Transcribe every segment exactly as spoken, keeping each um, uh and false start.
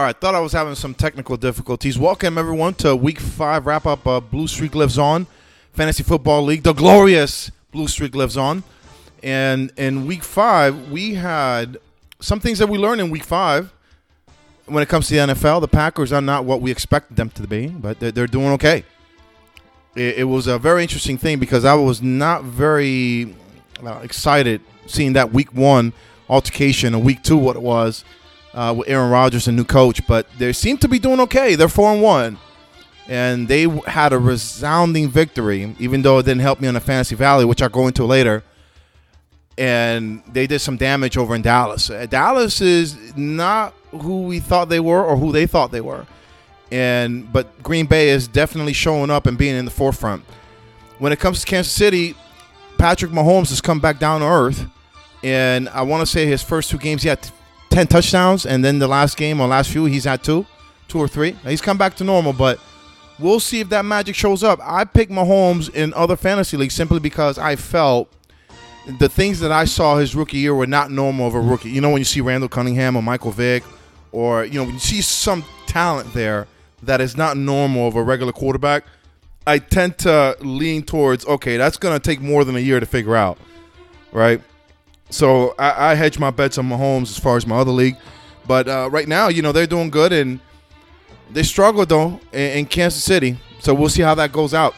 All right, thought I was having some technical difficulties. Welcome, everyone, to Week five wrap-up of Blue Streak Lives On, Fantasy Football League. The glorious Blue Streak Lives On. And in Week five, we had some things that we learned in Week five. When it comes to the N F L, the Packers are not what we expected them to be, but they're, they're doing okay. It, it was a very interesting thing because I was not very uh, excited seeing that Week one altercation and Week two what it was. Uh, with Aaron Rodgers, a new coach, but they seem to be doing okay. They're four and one, and they had a resounding victory, even though it didn't help me on the Fantasy Valley, which I'll go into later. And they did some damage over in Dallas. Uh, Dallas is not who we thought they were or who they thought they were, and but Green Bay is definitely showing up and being in the forefront. When it comes to Kansas City, Patrick Mahomes has come back down to earth, and I want to say his first two games he had ten touchdowns, and then the last game or last few he's had two, two or three. Now, he's come back to normal, but we'll see if that magic shows up. I picked Mahomes in other fantasy leagues simply because I felt the things that I saw his rookie year were not normal of a rookie. You know, when you see Randall Cunningham or Michael Vick, or you know, when you see some talent there that is not normal of a regular quarterback, I tend to lean towards, okay, that's going to take more than a year to figure out, right? So I, I hedge my bets on Mahomes as far as my other league. But uh, right now, you know, they're doing good, and they struggled, though, in, in Kansas City. So we'll see how that goes out.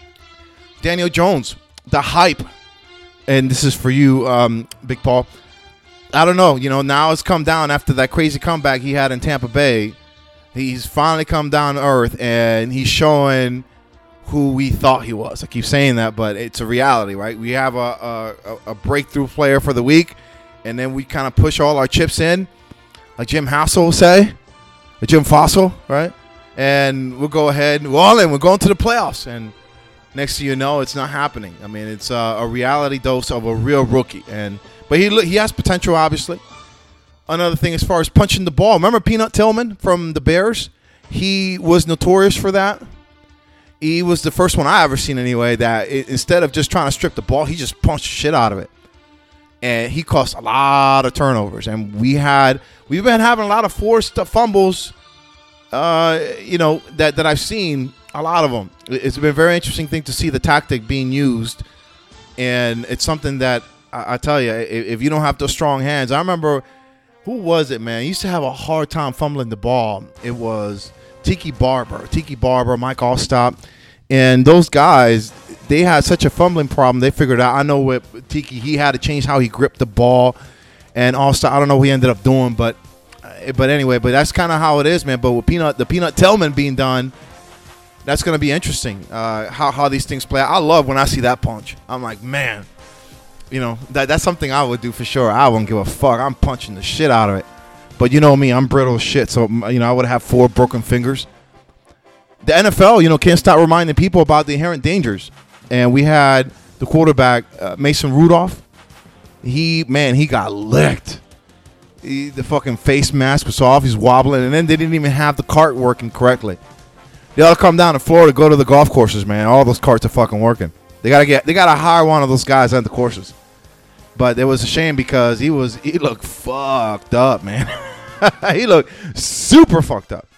Daniel Jones, the hype. And this is for you, um, Big Paul. I don't know. You know, now it's come down after that crazy comeback he had in Tampa Bay. He's finally come down to earth, and he's showing who we thought he was. I keep saying that, but it's a reality, right? We have a a, a breakthrough player for the week, and then we kind of push all our chips in, like Jim Hassel will say, or Jim Fossil, right? And we'll go ahead, we're all in, we're going to the playoffs, and next thing you know, it's not happening. I mean, it's a, a reality dose of a real rookie, and but he he has potential, obviously. Another thing as far as punching the ball, remember Peanut Tillman from the Bears? He was notorious for that. He was the first one I ever seen anyway that it, instead of just trying to strip the ball, he just punched the shit out of it. And he caused a lot of turnovers. And we had, we've been having a lot of forced fumbles, uh, you know, that, that I've seen, a lot of them. It's been a very interesting thing to see the tactic being used. And it's something that, I, I tell you, if, if you don't have those strong hands, I remember, who was it, man? He used to have a hard time fumbling the ball. It was Tiki Barber, Tiki Barber, Mike Allstott, and those guys, they had such a fumbling problem. They figured out. I know with Tiki, he had to change how he gripped the ball, and Allstott, I don't know what he ended up doing, but but anyway, but that's kind of how it is, man. But with Peanut, the Peanut Tillman being done, that's going to be interesting. Uh, how how these things play out. I love when I see that punch. I'm like, man, you know, that that's something I would do for sure. I won't give a fuck. I'm punching the shit out of it. But you know me, I'm brittle as shit, so you know I would have four broken fingers. The N F L, you know, can't stop reminding people about the inherent dangers. And we had the quarterback, uh, Mason Rudolph. He, man, he got licked. He, the fucking face mask was off. He's wobbling, and then they didn't even have the cart working correctly. They ought to come down to Florida, go to the golf courses, man. All those carts are fucking working. They gotta get, they gotta hire one of those guys on the courses. But it was a shame because he was, he looked fucked up, man. He looked super fucked up,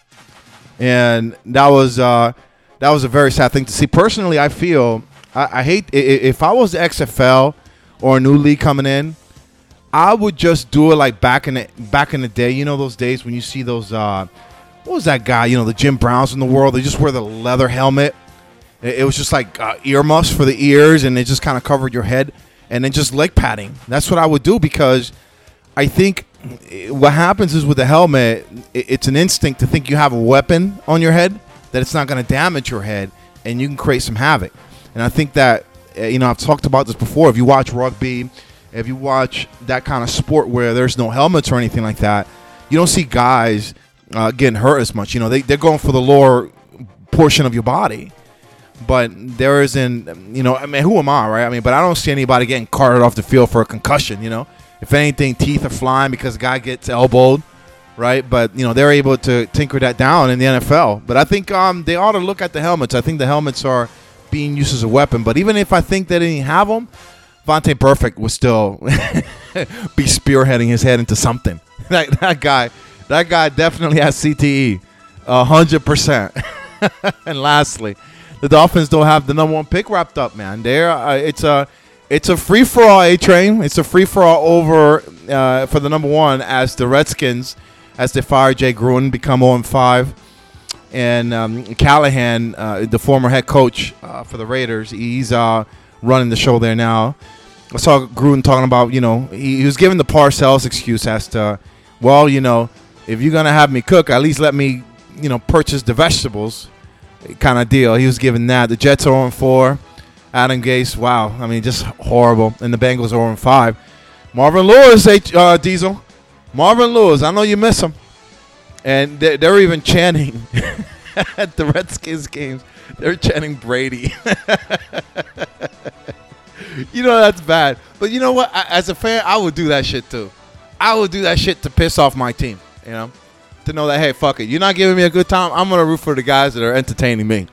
and that was uh, that was a very sad thing to see. Personally, I feel I, I hate if I was the X F L or a new league coming in, I would just do it like back in the back in the day. You know those days when you see those uh, what was that guy? You know the Jim Browns in the world. They just wear the leather helmet. It, it was just like uh, earmuffs for the ears, and it just kind of covered your head, and then just leg padding. That's what I would do because I think what happens is with the helmet, it's an instinct to think you have a weapon on your head, that it's not going to damage your head, and you can create some havoc. And I think that, you know, I've talked about this before. If you watch rugby, if you watch that kind of sport where there's no helmets or anything like that, you don't see guys uh, getting hurt as much. You know, they, they're going for the lower portion of your body. But there isn't, you know, I mean, who am I, right? I mean, but I don't see anybody getting carted off the field for a concussion, you know. If anything, teeth are flying because the guy gets elbowed, right? But, you know, they're able to tinker that down in the N F L. But I think um, they ought to look at the helmets. I think the helmets are being used as a weapon. But even if I think they didn't have them, Vontae Perfect would still be spearheading his head into something. that, that guy, that guy definitely has C T E, a hundred percent. And lastly, the Dolphins don't have the number one pick wrapped up, man. There, uh, it's a it's a free for all A train. It's a free for all over uh, for the number one as the Redskins, as they fire Jay Gruden, become zero and five. And um, Callahan, uh, the former head coach uh, for the Raiders, he's uh, running the show there now. I saw Gruden talking about, you know, he, he was giving the Parcells excuse as to, well, you know, if you're going to have me cook, at least let me, you know, purchase the vegetables kind of deal. He was giving that. The Jets are zero and four. Adam Gase, wow. I mean, just horrible. And the Bengals are zero and five. Marvin Lewis, uh, Diesel. Marvin Lewis, I know you miss him. And they're, they're even chanting at the Redskins games. They're chanting Brady. You know that's bad. But you know what? I, as a fan, I would do that shit too. I would do that shit to piss off my team, you know? To know that, hey, fuck it. You're not giving me a good time. I'm going to root for the guys that are entertaining me.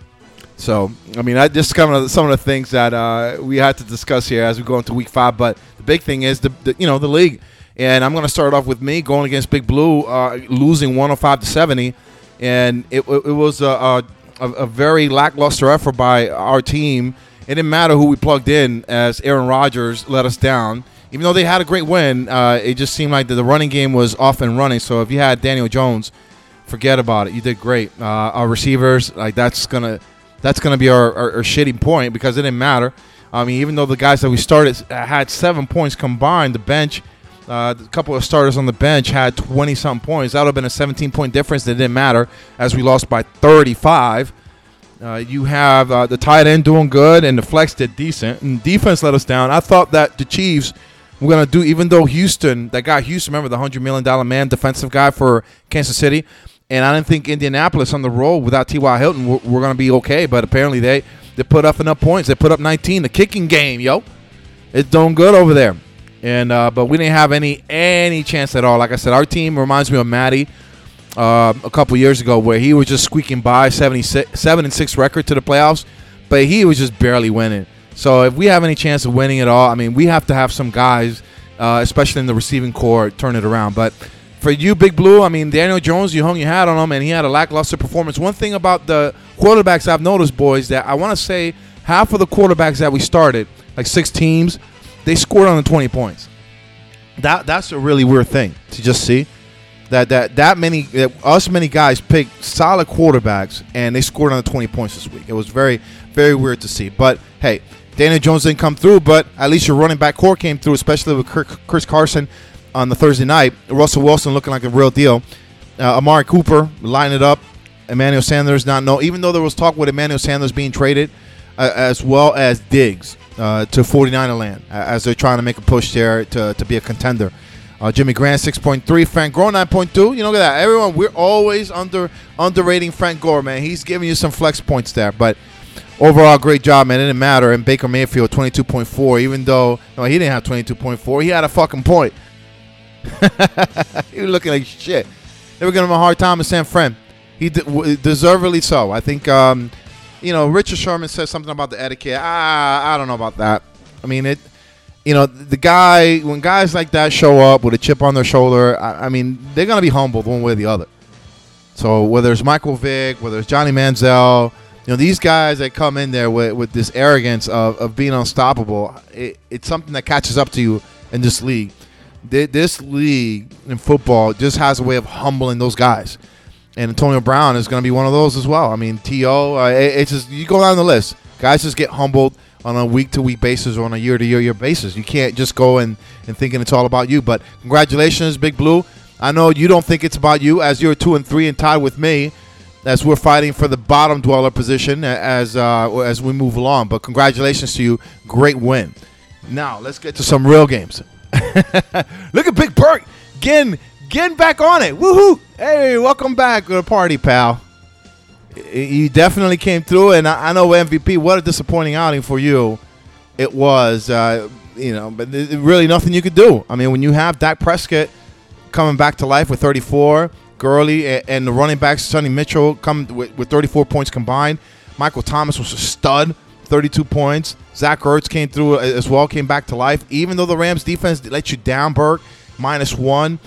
So, I mean, I just kind of some of the things that uh, we had to discuss here as we go into week five. But the big thing is, the, the you know, the league. And I'm going to start off with me going against Big Blue, uh, losing one oh five to seventy. And it, it was a, a, a very lackluster effort by our team. It didn't matter who we plugged in as Aaron Rodgers let us down. Even though they had a great win, uh, it just seemed like the, the running game was off and running. So if you had Daniel Jones, forget about it. You did great. Uh, our receivers, like that's gonna that's gonna be our, our, our shitty point because it didn't matter. I mean, even though the guys that we started had seven points combined, the bench. Uh, a couple of starters on the bench had twenty-something points. That would have been a seventeen-point difference that didn't matter as we lost by thirty-five. Uh, you have uh, the tight end doing good, and the flex did decent. And defense let us down. I thought that the Chiefs were going to do, even though Houston, that guy Houston, remember the one hundred million dollars man defensive guy for Kansas City, and I didn't think Indianapolis on the road without T Y. Hilton were, were going to be okay, but apparently they, they put up enough points. They put up nineteen. The kicking game, yo, it's doing good over there. And uh, but we didn't have any any chance at all. Like I said, our team reminds me of Matty uh, a couple years ago, where he was just squeaking by seventy-six, seven and six record to the playoffs, but he was just barely winning. So if we have any chance of winning at all, I mean, we have to have some guys, uh, especially in the receiving core, turn it around. But for you, Big Blue, I mean, Daniel Jones, you hung your hat on him, and he had a lackluster performance. One thing about the quarterbacks I've noticed, boys, that I want to say half of the quarterbacks that we started, like six teams, they scored on the twenty points. That that's a really weird thing to just see. That that that many that us many guys picked solid quarterbacks and they scored on the twenty points this week. It was very very weird to see. But hey, Daniel Jones didn't come through, but at least your running back core came through, especially with Chris Carson on the Thursday night. Russell Wilson looking like a real deal. Uh, Amari Cooper line it up. Emmanuel Sanders not know even though there was talk with Emmanuel Sanders being traded, uh, as well as Diggs. Uh, to forty-niner land uh, as they're trying to make a push there to, to be a contender. Uh, Jimmy Grant six point three, Frank Gore nine point two. You know, look at that. Everyone, we're always under underrating Frank Gore, man. He's giving you some flex points there, but overall, great job, man. It didn't matter. And Baker Mayfield twenty-two point four, even though no, he didn't have twenty-two point four. He had a fucking point. He was looking like shit. They were giving him a hard time in San Fran. He de- deservedly so. I think. Um, You know, Richard Sherman said something about the etiquette. Ah, I don't know about that. I mean, it. You know, the guy when guys like that show up with a chip on their shoulder, I, I mean, they're gonna be humbled one way or the other. So whether it's Michael Vick, whether it's Johnny Manziel, you know, these guys that come in there with, with this arrogance of, of being unstoppable, it, it's something that catches up to you in this league. This league in football just has a way of humbling those guys. And Antonio Brown is going to be one of those as well. I mean, T O, uh, it, it's just, you go down the list. Guys just get humbled on a week-to-week basis or on a year-to-year basis. You can't just go and, and thinking it's all about you. But congratulations, Big Blue. I know you don't think it's about you as you're two and three and tied with me as we're fighting for the bottom dweller position as, uh, as we move along. But congratulations to you. Great win. Now, let's get to some real games. Look at Big Bert getting, getting back on it. Woohoo! Hey, welcome back to the party, pal. You definitely came through, and I know M V P, what a disappointing outing for you it was. Uh, you know, but there's really nothing you could do. I mean, when you have Dak Prescott coming back to life with thirty-four, Gurley, and the running backs, Sonny Mitchell, come with, with thirty-four points combined. Michael Thomas was a stud, thirty-two points. Zach Ertz came through as well, came back to life. Even though the Rams defense let you down, Burke, minus one.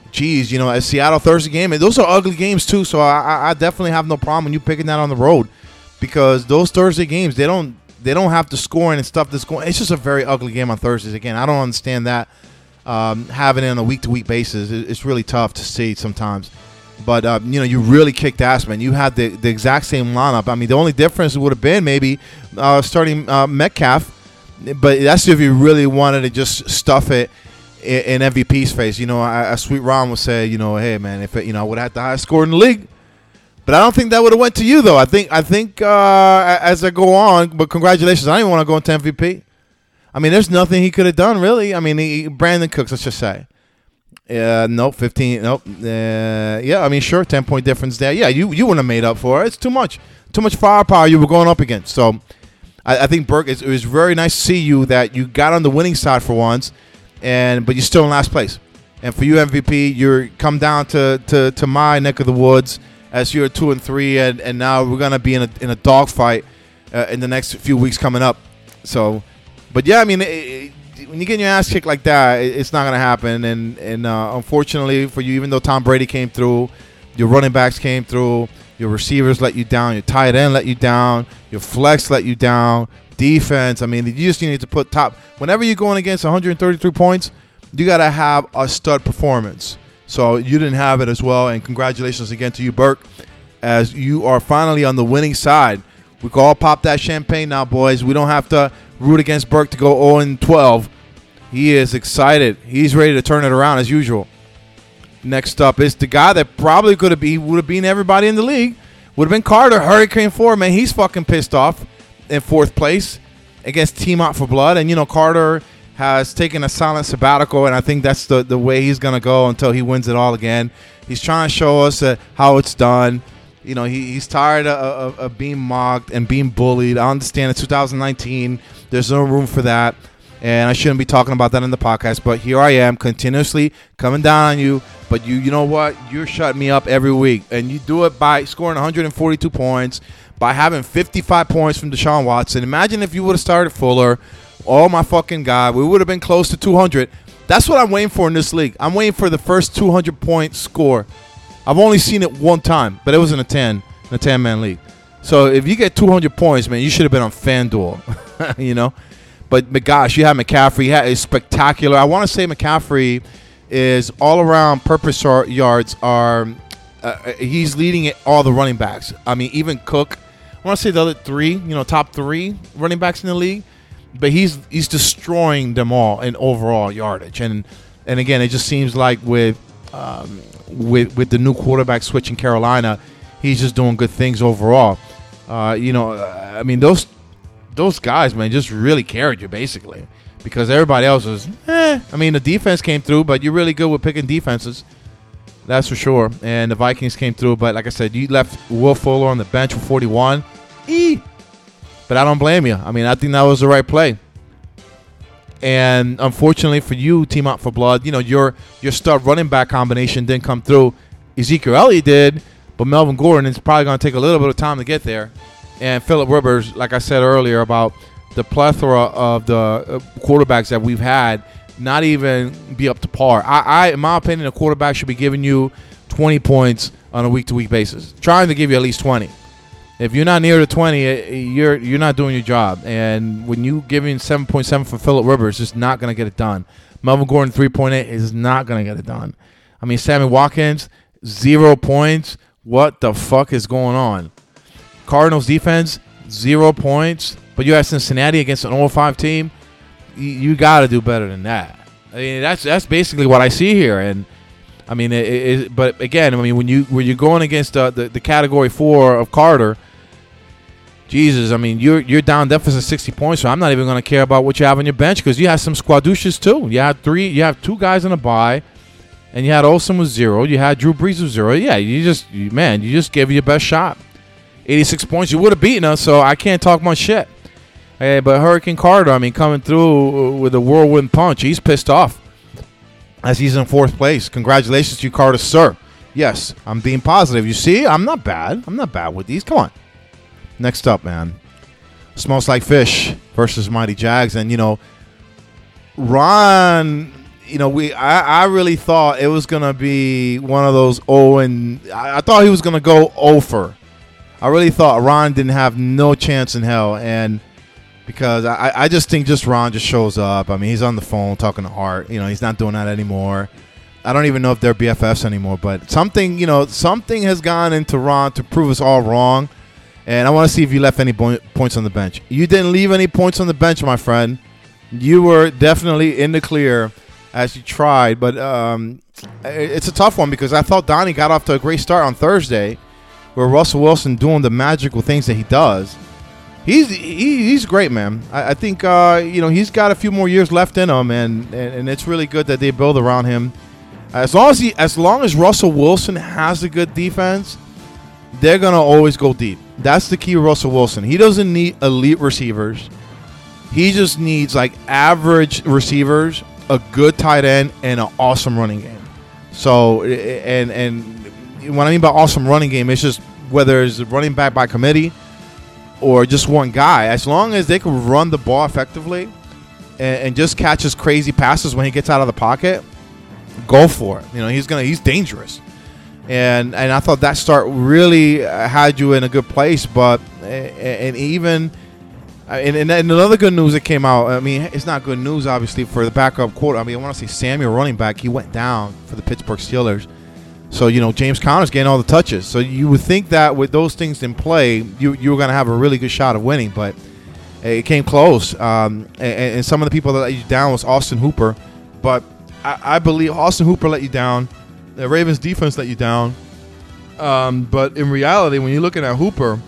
geez, you know, a Seattle Thursday game, and those are ugly games too. So I, I definitely have no problem when you picking that on the road, because those Thursday games, they don't they don't have the scoring and stuff that's going. It's just a very ugly game on Thursdays. Again, I don't understand that. Um, having it on a week to week basis, it, it's really tough to see sometimes. But uh, you know, you really kicked ass, man. You had the the exact same lineup. I mean, the only difference would have been maybe uh, starting uh, Metcalf, but that's if you really wanted to just stuff it in M V P's face. You know, a Sweet Ron would say, you know, hey man, if it, you know, I would have had the highest score in the league, but I don't think that would have went to you though. I think I think uh, as I go on, but congratulations, I don't even want to go into M V P. I mean, there's nothing he could have done really. I mean, he, Brandon Cooks, let's just say, uh, nope, fifteen, nope, uh, yeah. I mean, sure, ten point difference there. Yeah, you you wouldn't have made up for it. It's too much, too much firepower you were going up against. So, I, I think Burke, it was very nice to see you that you got on the winning side for once. And but you're still in last place, and for you M V P, you're come down to, to, to my neck of the woods as you're two and three, and, and now we're gonna be in a in a dogfight uh, in the next few weeks coming up. So, but yeah, I mean, it, it, when you get your ass kicked like that, it, it's not gonna happen. And and uh, unfortunately for you, even though Tom Brady came through, your running backs came through, your receivers let you down, your tight end let you down, your flex let you down. Defense, I mean, you just need to put top. Whenever you're going against one hundred thirty-three points, you got to have a stud performance. So you didn't have it as well, and congratulations again to you, Burke, as you are finally on the winning side. We can all pop that champagne now, boys. We don't have to root against Burke to go oh and twelve. He is excited. He's ready to turn it around as usual. Next up is the guy that probably could have been, would have beaten everybody in the league. Would have been Carter, Hurricane four, man. He's fucking pissed off. In fourth place against Team Out for Blood. And, you know, Carter has taken a silent sabbatical, and I think that's the, the way he's going to go until he wins it all again. He's trying to show us uh, how it's done. You know, he, he's tired of, of, of being mocked and being bullied. I understand it's two thousand nineteen. There's no room for that, and I shouldn't be talking about that in the podcast, but here I am continuously coming down on you. But you you know what? You're shutting me up every week, and you do it by scoring one hundred forty-two points, by having fifty-five points from Deshaun Watson. Imagine if you would have started Fuller, oh my fucking God, we would have been close to two hundred. That's what I'm waiting for in this league. I'm waiting for the first two hundred point score. I've only seen it one time, but it was in a ten, in a ten-man league. So if you get two hundred points, man, you should have been on FanDuel, you know. But, but gosh, you have McCaffrey. He had, is spectacular. I want to say McCaffrey is all-around purpose yards are uh, he's leading it, all the running backs. I mean, even Cook. I want to say the other three, you know, top three running backs in the league, but he's he's destroying them all in overall yardage. And and again, it just seems like with um, with with the new quarterback switch in Carolina, he's just doing good things overall. Uh, you know, I mean those those guys, man, just really carried you basically, because everybody else was, eh. I mean, the defense came through, but you're really good with picking defenses. That's for sure. And the Vikings came through. But like I said, you left Will Fuller on the bench for forty-one. E. But I don't blame you. I mean, I think that was the right play. And unfortunately for you, Team Out for Blood, you know, your your star running back combination didn't come through. Ezekiel Elliott did, but Melvin Gordon is probably going to take a little bit of time to get there. And Phillip Rivers, like I said earlier about the plethora of the quarterbacks that we've had, not even be up to par. I, I, in my opinion, a quarterback should be giving you twenty points on a week-to-week basis, trying to give you at least twenty. If you're not near the twenty, you're you're not doing your job. And when you giving seven point seven for Phillip Rivers, it's just not going to get it done. Melvin Gordon three point eight is not going to get it done. I mean, Sammy Watkins, zero points. What the fuck is going on? Cardinals defense, zero points. But you have Cincinnati against an oh five team. You, you got to do better than that. I mean, that's that's basically what I see here. And I mean, it, it, but again, I mean, when you when you're going against uh, the the category four of Carter, Jesus, I mean, you're you're down deficit sixty points. So I'm not even going to care about what you have on your bench, because you have some squadouches too. You had three, you have two guys on a bye, and you had Olsen with zero. You had Drew Brees with zero. Yeah, you just you, man, you just gave you your best shot. eighty-six points, you would have beaten us. So I can't talk much shit. Hey, but Hurricane Carter, I mean, coming through with a whirlwind punch, he's pissed off as he's in fourth place. Congratulations to you, Carter, sir. Yes, I'm being positive. You see, I'm not bad. I'm not bad with these. Come on. Next up, man. Smells Like Fish versus Mighty Jags. And, you know, Ron, you know, we I, I really thought it was gonna be one of those oh and I, I thought he was gonna go over. I really thought Ron didn't have no chance in hell, and because I, I just think just Ron just shows up. I mean, he's on the phone talking to Hart. You know, he's not doing that anymore. I don't even know if they're B F Fs anymore, but something, you know, something has gone into Ron to prove us all wrong. And I want to see if you left any bo- points on the bench. You didn't leave any points on the bench, my friend. You were definitely in the clear as you tried, but um, it's a tough one because I thought Donnie got off to a great start on Thursday, where Russell Wilson doing the magical things that he does. He's he, he's great, man. I, I think uh, you know he's got a few more years left in him, and, and and it's really good that they build around him. As long as he, as long as Russell Wilson has a good defense, they're gonna always go deep. That's the key to Russell Wilson. He doesn't need elite receivers. He just needs like average receivers, a good tight end, and an awesome running game. So, and and what I mean by awesome running game, it's just whether it's running back by committee or just one guy. As long as they can run the ball effectively and, and just catches crazy passes when he gets out of the pocket, go for it. You know, he's gonna he's dangerous. And and I thought that start really had you in a good place, but and even. And, and another good news that came out, I mean, it's not good news, obviously, for the backup quarter. I mean, I want to say Samuel, running back, he went down for the Pittsburgh Steelers. So, you know, James Conner's getting all the touches. So you would think that with those things in play, you, you were going to have a really good shot of winning. But it came close. Um, and, and some of the people that let you down was Austin Hooper. But I, I believe Austin Hooper let you down. The Ravens defense let you down. Um, but in reality, when you're looking at Hooper,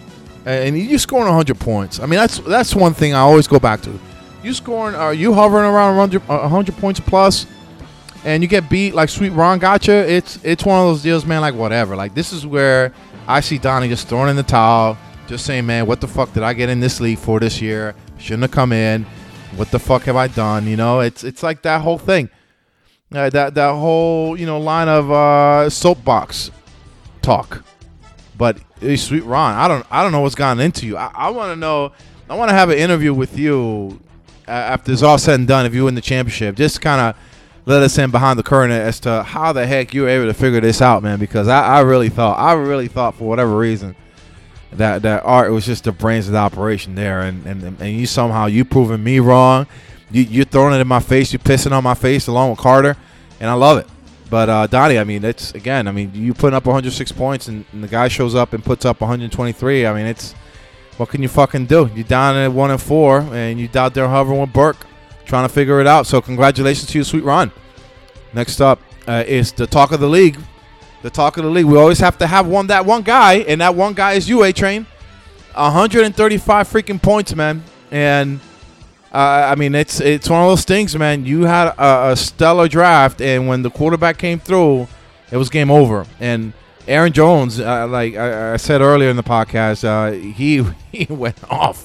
and you scoring one hundred points. I mean, that's that's one thing I always go back to. You scoring, are you hovering around one hundred, one hundred points plus, and you get beat like Sweet Ron gotcha? It's it's one of those deals, man. Like whatever. Like this is where I see Donnie just throwing in the towel, just saying, man, what the fuck did I get in this league for this year? Shouldn't have come in. What the fuck have I done? You know, it's it's like that whole thing, uh, that that whole you know line of uh, soapbox talk. But hey, Sweet Ron, I don't, I don't know what's gotten into you. I, I want to know. I want to have an interview with you uh, after it's all said and done. If you win the championship, just kind of let us in behind the curtain as to how the heck you were able to figure this out, man. Because I, I really thought, I really thought for whatever reason that that Art was just the brains of the operation there, and and and you somehow you proving me wrong. You you're throwing it in my face. You're pissing on my face along with Carter, and I love it. But, uh, Donnie, I mean, it's, again, I mean, you putting up one hundred six points and, and the guy shows up and puts up one hundred twenty-three. I mean, it's, what can you fucking do? You're down at one and four, and you're out there hovering with Burke trying to figure it out. So, congratulations to you, Sweet Ron. Next up uh, is the talk of the league. The talk of the league. We always have to have one, that one guy, and that one guy is you, A-Train. one hundred thirty-five freaking points, man. And, Uh, I mean, it's it's one of those things, man. You had a, a stellar draft, and when the quarterback came through, it was game over. And Aaron Jones, uh, like I, I said earlier in the podcast, uh, he he went off.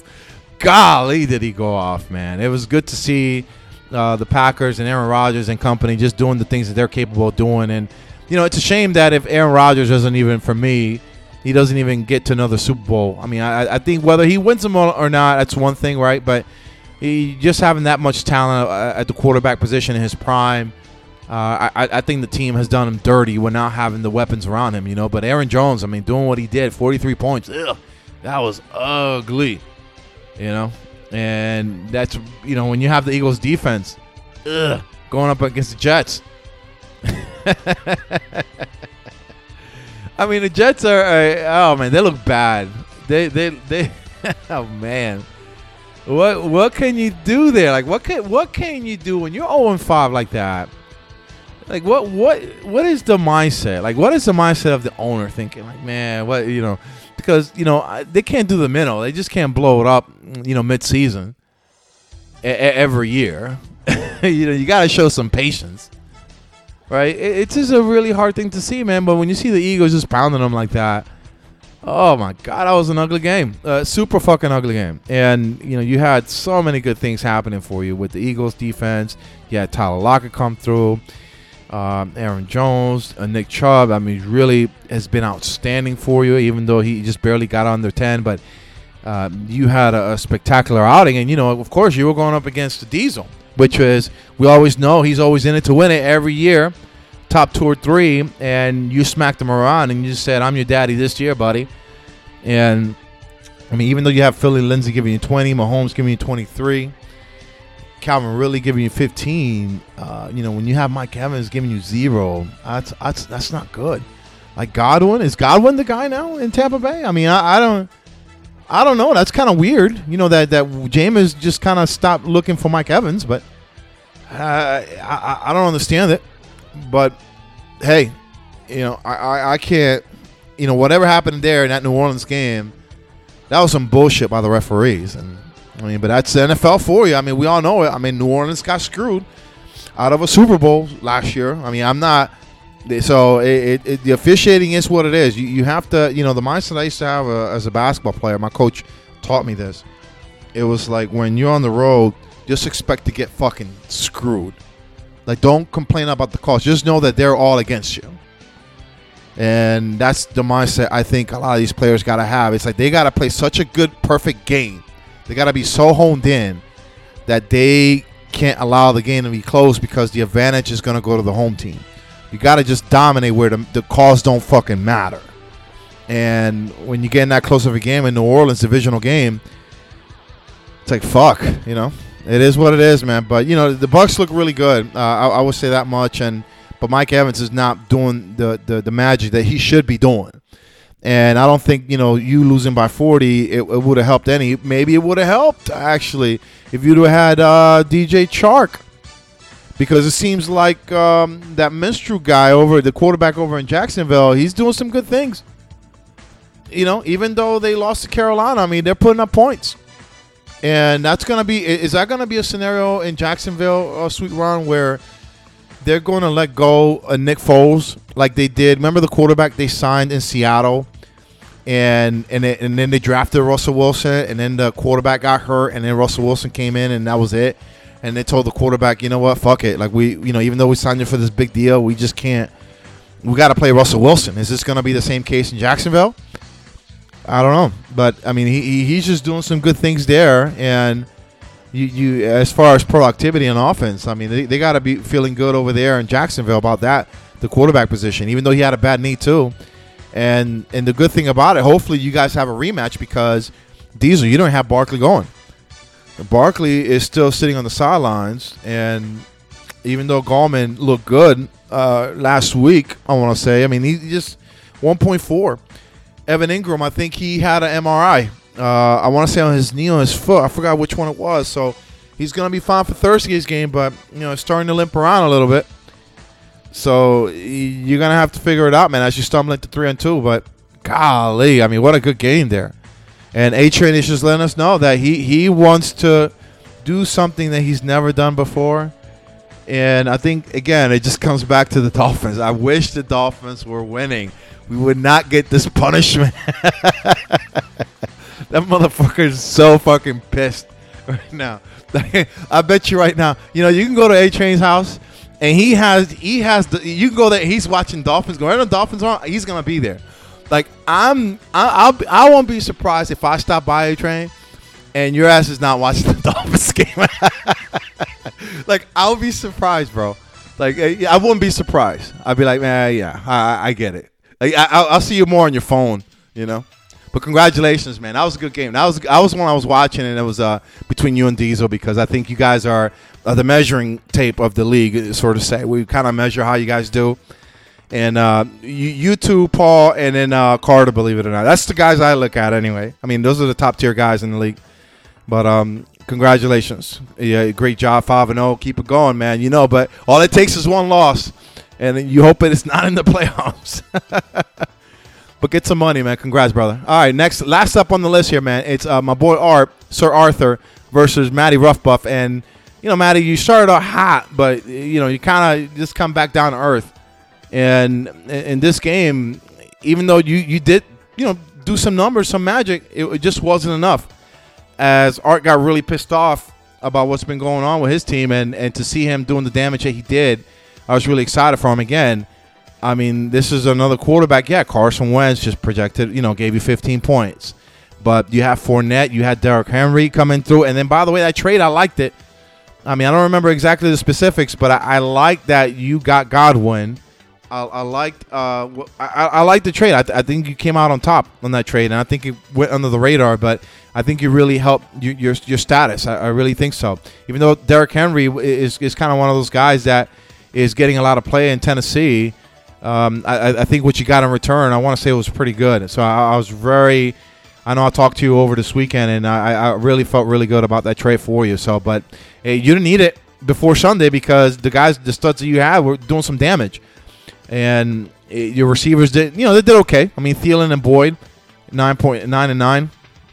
Golly, did he go off, man. It was good to see uh, the Packers and Aaron Rodgers and company just doing the things that they're capable of doing. And, you know, it's a shame that if Aaron Rodgers doesn't even, for me, he doesn't even get to another Super Bowl. I mean, I, I think whether he wins them or not, that's one thing, right? But he just having that much talent uh, at the quarterback position in his prime, uh, I, I think the team has done him dirty with not having the weapons around him, you know. But Aaron Jones, I mean, doing what he did, forty-three points, ugh, that was ugly, you know. And that's, you know, when you have the Eagles defense, ugh, going up against the Jets. I mean, the Jets are, uh, oh man, they look bad. They, they, they, oh man. What what can you do there? Like what can what can you do when you're oh and five like that? Like what what what is the mindset? Like what is the mindset of the owner thinking? Like man, what you know? Because you know they can't do the minnow. They just can't blow it up. You know, mid-season a- a- every year. You know, you got to show some patience, right? It, it's just a really hard thing to see, man. But when you see the Eagles just pounding them like that. Oh, my God, that was an ugly game. Uh, super fucking ugly game. And, you know, you had so many good things happening for you with the Eagles defense. You had Tyler Lockett come through. Um, Aaron Jones, uh, Nick Chubb, I mean, really has been outstanding for you, even though he just barely got under ten. But uh, you had a, a spectacular outing. And, you know, of course, you were going up against the Diesel. which is we always know he's always in it to win it every year, top two or three, and you smacked him around and you just said, I'm your daddy this year, buddy. And, I mean, even though you have Philly Lindsay giving you twenty, Mahomes giving you twenty-three, Calvin really giving you fifteen, uh, you know, when you have Mike Evans giving you zero, that's that's that's not good. Like Godwin, is Godwin the guy now in Tampa Bay? I mean, I, I don't, I don't know. That's kind of weird, you know, that that Jameis just kind of stopped looking for Mike Evans, but uh, I I don't understand it. But hey, you know, I, I I can't, you know, whatever happened there in that New Orleans game, that was some bullshit by the referees. And I mean, but that's the N F L for you. I mean, we all know it. I mean, New Orleans got screwed out of a Super Bowl last year. I mean, I'm not. So it, it, it, the officiating is what it is. You you have to, you know, the mindset I used to have uh, as a basketball player. My coach taught me this. It was like when you're on the road, just expect to get fucking screwed. Like, don't complain about the calls. Just know that they're all against you. And that's the mindset I think a lot of these players got to have. It's like they got to play such a good, perfect game. They got to be so honed in that they can't allow the game to be close because the advantage is going to go to the home team. You got to just dominate where the, the calls don't fucking matter. And when you get in that close of a game in New Orleans, divisional game, it's like, fuck, you know. It is what it is, man. But, you know, the Bucs look really good. Uh, I, I would say that much. And But Mike Evans is not doing the, the, the magic that he should be doing. And I don't think, you know, you losing by forty, it, it would have helped any. Maybe it would have helped, actually, if you'd have had uh, D J Chark. Because it seems like um, that Minstrel guy over, the quarterback over in Jacksonville, he's doing some good things. You know, even though they lost to Carolina, I mean, they're putting up points. And that's going to be, is that going to be a scenario in Jacksonville, uh, Sweet Ron, where they're going to let go of Nick Foles like they did? Remember the quarterback they signed in Seattle? And and, it, and then they drafted Russell Wilson, and then the quarterback got hurt, and then Russell Wilson came in, and that was it. And they told the quarterback, you know what, fuck it. Like, we, you know, even though we signed you for this big deal, we just can't. We got to play Russell Wilson. Is this going to be the same case in Jacksonville? I don't know. But, I mean, he he's just doing some good things there. And you, you as far as productivity and offense, I mean, they, they got to be feeling good over there in Jacksonville about that, the quarterback position, even though he had a bad knee too. And and the good thing about it, hopefully you guys have a rematch because, Diesel, you don't have Barkley going. Barkley is still sitting on the sidelines, and even though Gallman looked good uh, last week, I want to say, I mean, he just one point four. Evan Ingram, I think he had an M R I. Uh, I want to say on his knee or his foot. I forgot which one it was. So he's going to be fine for Thursday's game, but, you know, it's starting to limp around a little bit. So you're going to have to figure it out, man, as you stumble into three and two. But, golly, I mean, what a good game there. And A-Train is just letting us know that he, he wants to do something that he's never done before. And I think, again, it just comes back to the Dolphins. I wish the Dolphins were winning. We would not get this punishment. That motherfucker is so fucking pissed right now. I bet you right now, you know, you can go to A-Train's house, and he has, he has the, you can go there, he's watching Dolphins go. Right on Dolphins on, he's going to be there. Like, I'm, I, I'll, I won't be surprised if I stop by A-Train and your ass is not watching the Dolphins game. Like, I'll be surprised, bro. Like, I wouldn't be surprised. I'd be like, man, yeah, I, I get it. Like, I, I'll see you more on your phone, you know. But congratulations, man. That was a good game. That was that was one I was watching, and it was uh, between you and Diesel because I think you guys are uh, the measuring tape of the league, sort of say. We kind of measure how you guys do. And uh, you, you two, Paul, and then uh, Carter, believe it or not. That's the guys I look at anyway. I mean, those are the top-tier guys in the league. But um, congratulations. Yeah, great job, five and oh. Keep it going, man. You know, but all it takes is one loss. And you hope it's not in the playoffs. But get some money, man. Congrats, brother. All right, next, last up on the list here, man. It's uh, my boy Art, Sir Arthur, versus Matty Roughbuff. And, you know, Matty, you started out hot, but, you know, you kind of just come back down to earth. And in this game, even though you, you did, you know, do some numbers, some magic, it, it just wasn't enough. As Art got really pissed off about what's been going on with his team, and, and to see him doing the damage that he did, I was really excited for him again. I mean, this is another quarterback. Yeah, Carson Wentz just projected, you know, gave you fifteen points. But you have Fournette, you had Derrick Henry coming through. And then, by the way, that trade, I liked it. I mean, I don't remember exactly the specifics, but I, I like that you got Godwin. I, I liked uh, I, I liked the trade. I, th- I think you came out on top on that trade, and I think it went under the radar. But I think you really helped you, your your status. I, I really think so. Even though Derrick Henry is is kind of one of those guys that is getting a lot of play in Tennessee, um, I, I think what you got in return, I want to say, was pretty good. So I, I was very. I know I talked to you over this weekend, and I, I really felt really good about that trade for you. So, but hey, you didn't need it before Sunday because the guys, the studs that you had, were doing some damage. And your receivers did, you know, they did okay. I mean, Thielen and Boyd, nine point nine and nine.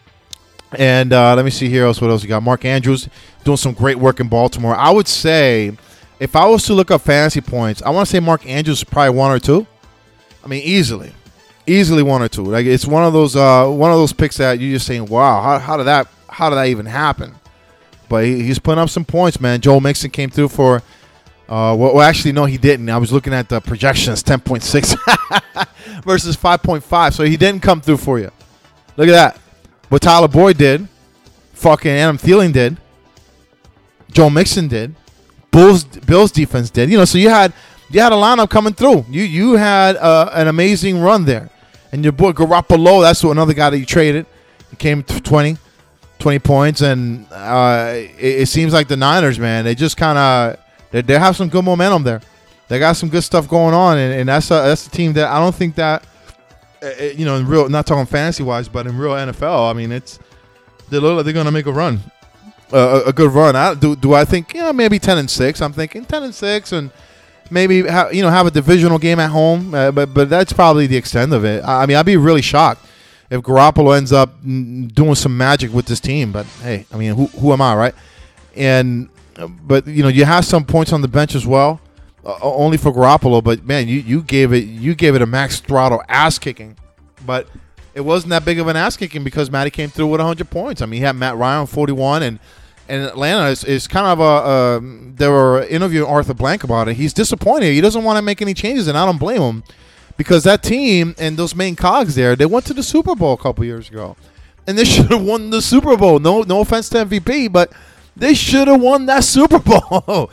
And uh, let me see here else. What else you got? Mark Andrews doing some great work in Baltimore. I would say, if I was to look up fantasy points, I want to say Mark Andrews is probably one or two. I mean, easily, easily one or two. Like it's one of those, uh, one of those picks that you're just saying, wow, how, how did that, how did that even happen? But he, he's putting up some points, man. Joe Mixon came through for. Uh, well, well, actually, no, he didn't. I was looking at the projections, ten point six versus five point five, so he didn't come through for you. Look at that. What Tyler Boyd did, fucking Adam Thielen did, Joe Mixon did, Bulls, Bills defense did. You know, so you had you had a lineup coming through. You you had uh, an amazing run there. And your boy Garoppolo, that's another guy that you traded. He came to twenty, twenty points, and uh, it, it seems like the Niners, man, they just kind of – They, they have some good momentum there. They got some good stuff going on, and, and that's a, that's a team that I don't think that, uh, you know, in real, not talking fantasy wise, but in real N F L, I mean, it's they look like they're gonna make a run, uh, a, a good run. I, do do I think yeah maybe ten and six? I'm thinking ten and six, and maybe ha- you know have a divisional game at home, uh, but but that's probably the extent of it. I, I mean, I'd be really shocked if Garoppolo ends up doing some magic with this team. But hey, I mean, who who am I, right? And But you know you have some points on the bench as well, uh, only for Garoppolo. But man, you, you gave it you gave it a max throttle ass kicking, but it wasn't that big of an ass kicking because Matty came through with one hundred points. I mean, he had Matt Ryan forty-one, and and Atlanta is, is kind of a. Uh, they were interviewing Arthur Blank about it. He's disappointed. He doesn't want to make any changes, and I don't blame him because that team and those main cogs there, they went to the Super Bowl a couple years ago, and they should have won the Super Bowl. No, no offense to M V P, but. They should have won that Super Bowl.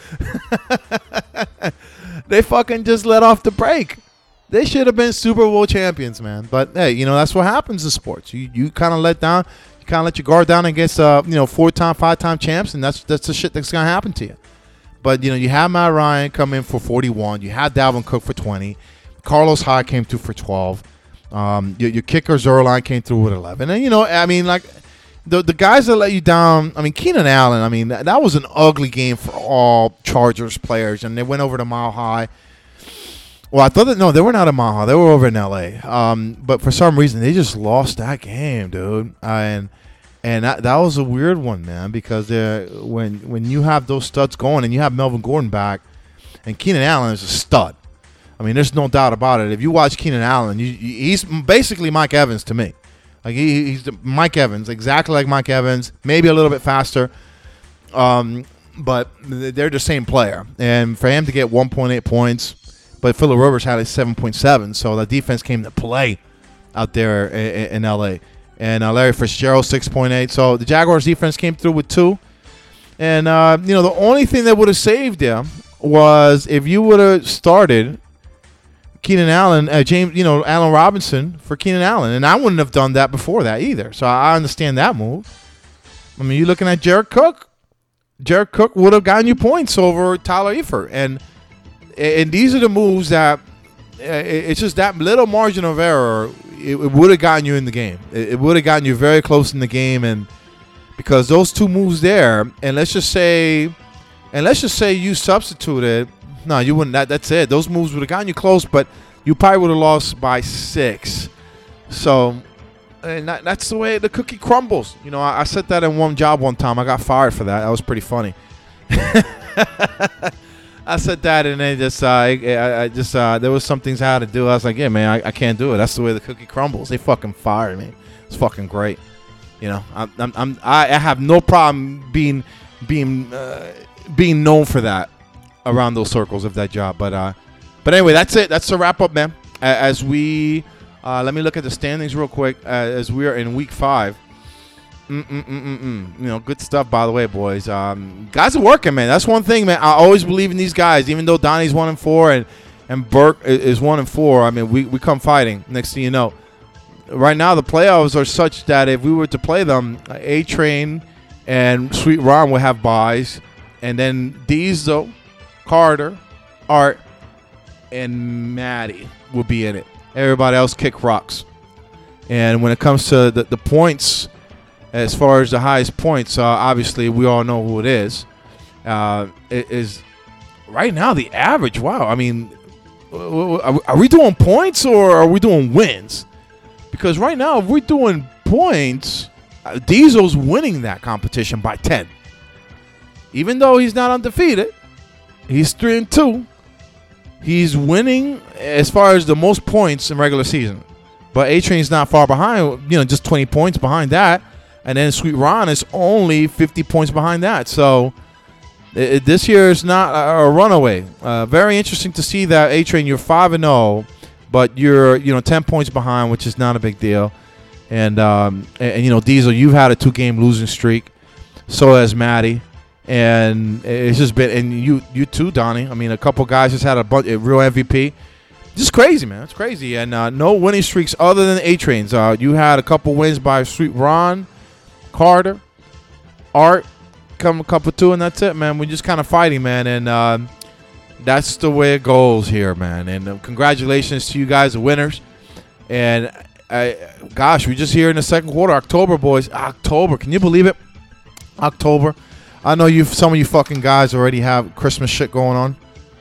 They fucking just let off the break. They should have been Super Bowl champions, man. But hey, you know that's what happens in sports. You you kind of let down, you kind of let your guard down against uh you know four time, five time champs, and that's that's the shit that's gonna happen to you. But you know you had Matt Ryan come in for forty-one. You had Dalvin Cook for twenty. Carlos Hyde came through for twelve. Um, your, your kicker Zerline came through with eleven. And you know I mean like. The the guys that let you down, I mean, Keenan Allen, I mean, that, that was an ugly game for all Chargers players, and they went over to Mile High. Well, I thought that, no, they were not at Mile High. They were over in L A. Um, but for some reason, they just lost that game, dude. Uh, and and that, that was a weird one, man, because when, when you have those studs going and you have Melvin Gordon back, and Keenan Allen is a stud. I mean, there's no doubt about it. If you watch Keenan Allen, you, you, he's basically Mike Evans to me. Like he, he's the Mike Evans, exactly like Mike Evans, maybe a little bit faster, um, but they're the same player. And for him to get one point eight points, but Phillip Rivers had a seven point seven, so the defense came to play out there in, in L A. And uh, Larry Fitzgerald, six point eight. So the Jaguars defense came through with two. And, uh, you know, the only thing that would have saved them was if you would have started Keenan Allen, uh, James, you know, Allen Robinson for Keenan Allen. And I wouldn't have done that before that either. So I understand that move. I mean, you're looking at Jared Cook. Jared Cook would have gotten you points over Tyler Eifert. And and these are the moves that uh, it's just that little margin of error. It, it would have gotten you in the game. It, it would have gotten you very close in the game. And because those two moves there, and let's just say, and let's just say you substituted. No, you wouldn't. That, that's it. Those moves would have gotten you close, but you probably would have lost by six. So, and that, that's the way the cookie crumbles. You know, I, I said that in one job one time. I got fired for that. That was pretty funny. I said that, and then just, uh, I, I just, uh, there was some things I had to do. I was like, yeah, man, I, I can't do it. That's the way the cookie crumbles. They fucking fired me. It's fucking great. You know, I'm, I'm, I'm I have no problem being, being, uh, being known for that around those circles of that job. But, uh, but anyway, that's it. That's the wrap up, man. As we, uh, let me look at the standings real quick. Uh, as we are in week five, Mm-mm-mm-mm-mm. You know, good stuff, by the way, boys. Um, guys are working, man. That's one thing, man. I always believe in these guys, even though Donnie's one and four and, and Burke is one and four. I mean, we, we come fighting. Next thing you know, right now the playoffs are such that if we were to play them, A-Train and Sweet Ron will have buys, and then Diesel, Carter, Art, and Maddie will be in it. Everybody else kick rocks. And when it comes to the, the points, as far as the highest points, uh, obviously we all know who it is. Uh, it is right now the average. Wow, I mean, are we doing points or are we doing wins? Because right now, if we're doing points, uh, Diesel's winning that competition by ten. Even though he's not undefeated, he's three and two. He's winning as far as the most points in regular season. But A-Train's not far behind, you know, just twenty points behind that. And then Sweet Ron is only fifty points behind that. So it, this year is not a, a runaway. Uh, very interesting to see that A-Train, you're five and oh, but you're, you know, ten points behind, which is not a big deal. And, um, and, and you know, Diesel, you've had a two-game losing streak. So has Maddie. And it's just been, and you you too, Donnie. I mean, a couple guys just had a bunch, a real M V P. Just crazy, man. It's crazy. And uh, no winning streaks other than A-Trains. Uh, you had a couple wins by Sweet Ron, Carter, Art, come a couple two, and that's it, man. We're just kind of fighting, man. And uh, that's the way it goes here, man. And uh, congratulations to you guys, the winners. And, uh, gosh, we're just here in the second quarter. October, boys. October. Can you believe it? October. I know you. Some of you fucking guys already have Christmas shit going on.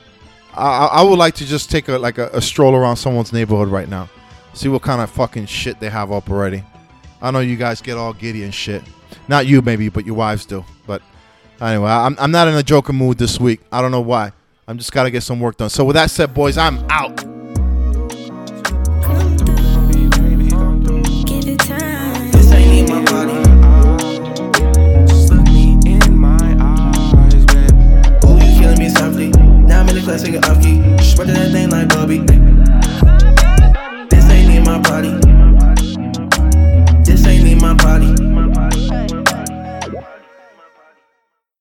I, I would like to just take a like a, a stroll around someone's neighborhood right now, see what kind of fucking shit they have up already. I know you guys get all giddy and shit. Not you, maybe, but your wives do. But anyway, I'm I'm not in a joking mood this week. I don't know why. I'm just gotta get some work done. So with that said, boys, I'm out. Classic off key, spread that thing like Bobby. This ain't in my body.